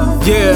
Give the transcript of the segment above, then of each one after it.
Yeah.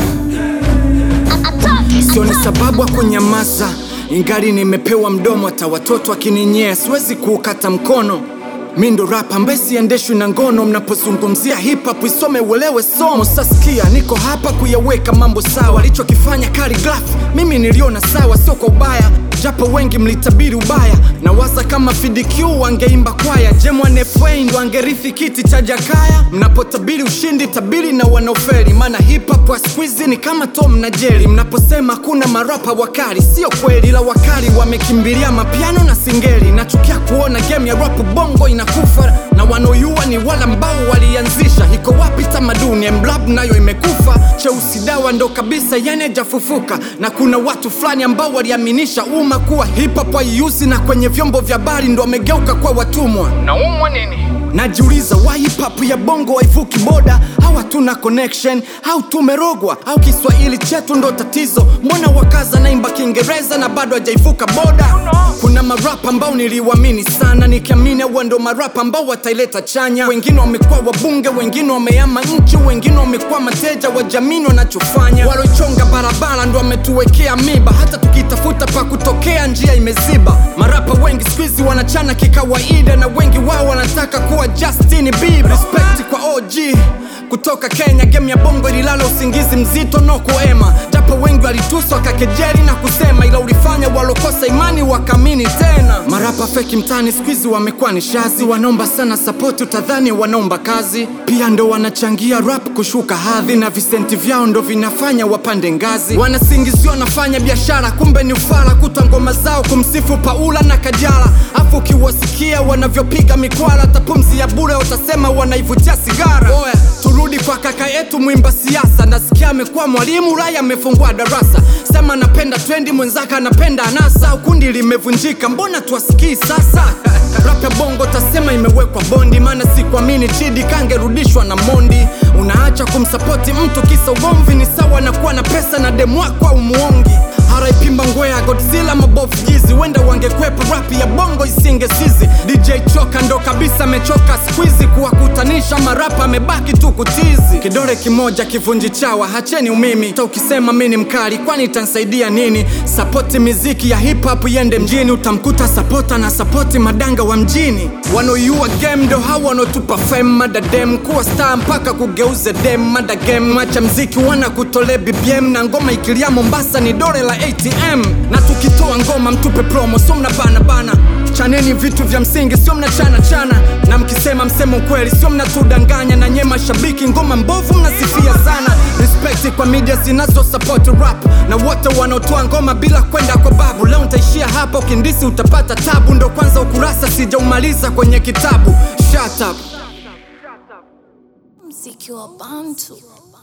Sio ni sababu ya kunyamaza, ingali nimepewa mdomo, hata watoto wakininyea siwezi kuukata mkono. Mi ndo rapa ambaye siendeshwi na ngono. Mnapozungumzia hip hop isome uelewe somo. Sasikia niko hapa kuyaweka mambo sawa. Alichokifanya Khaligraph mimi niliona sawa, sio kwa ubaya, japo wengi mlitabiri ubaya. Na waza kama FDQ wangeimba kwaya, J1 FA ndo angerithi kiti cha Jakaya. Mnapotabiri ushindi tabiri na wanaoferi, maana hip hop wa squeeze ni kama Tom na Jerry. Mnaposema kuna marapa wakali, sio kweli, la wakali wamekimbilia mapiano na singeli. Nachukia kuona game ya rap bongo inakufa, na wanoyua ni wala ambao walianzisha. Iko wapi tamaduni? Mblab nayo imekufa, cheusi dawa ndo kabisa yani jafufuka. Na kuna watu fulani ambao waliaminisha umma kuwa hip hop haiuzi, na kwenye vyombo vya habari ndo wamegeuka kwa watumwa. Na umwa nini? Najiuliza why hip hop ya bongo haivuki boda? Au hatuna connection? Au tumerogwa? Au Kiswahili chetu ndo tatizo? Mbona wakaza naimba Kiingereza na bado hajaivuka boda? Kuna marapa ambao niliwaamini sana, nikiamini huwa ndo marapa ambao wataileta chanya. Wengine wamekuwa wabunge, wengine wamehama nchi, wengine wamekuwa mateja wa jamii wanachofanya. Walochonga barabara ndo wametuwekea miba, hata tukitafuta pa kutokea njia imeziba. Marapa wengi squeeze wanachana kikawaida, na wengi wao wanataka kuwa Justin Bieber. Respect kwa OG kutoka Kenya, game ya bongo ililala usingizi mzito no kuema. Japo wengi walituswa kakejeli na kusema, ila ulifanya walokosa imani wakamini tena. Marapa feki mtani squeeze wamekuwa ni shazi, wanaomba sana support utadhani wanaomba kazi. Pia ndo wanachangia rap kushuka hadhi, na visenti vyao ndo vinafanya wapande ngazi. Wanasingizio wanafanya biashara, kumbe ni ufala. Kuta ngoma zao kumsifu Paula na Kajala, afu ukiwasikia wanavyopiga mikwala, hata pumzi ya bure utasema wanaivutia sigara. Oya, turudi kwa kaka yetu mwimba siasa. Nasikia amekuwa mwalimu, raya amefungua darasa. Sema napenda trendi, mwenzaka anapenda anasa. Ukundi limevunjika, mbona tuwasikii sasa? Rap ya bongo tasema imewekwa bondi, maana sikuamini Chidi kangerudishwa na Mondi. Unaacha kumsapoti mtu kisa ugomvi, ni sawa na kuwa na pesa na demu wako au muongi. R.I.P Mbangwea, Godzilla, mabofu jizi, wenda wangekwepa rap ya bongo isinge sizi. DJ Choka ndo kabisa mechoka squeezy, kuwakutanisha marapa amebaki tu kutizi. Kidole kimoja kivunji chawa, hacheni umimi. Ta ukisema mini mkali kwani itansaidia nini? Sapoti miziki ya hip hop yende mjini, utamkuta sapota na sapoti madanga wa mjini. Wanoyua game ndo hawa wanotupa fame, madadem kuwa star mpaka kugeuze dem. Mada game macha mziki wana kutole BBM, na ngoma ikilia Mombasa ni dole la ATM. Na tukitoa ngoma mtupe promo, so mna bana bana. Chaneni vitu vya msingi, sio mna chana chana. Na mkisema msemo kweli, sio mna tudanganya. Na nyema shabiki ngoma mbovu mnasifia sana. Respect kwa media zinazo support rap, na wote wanaotoa ngoma bila kwenda kwa babu. Leo nitaishia hapa, ukindisi utapata tabu. Ndo kwanza ukurasa sijaumaliza kwenye kitabu. Shut up. Mziki wa Bantu.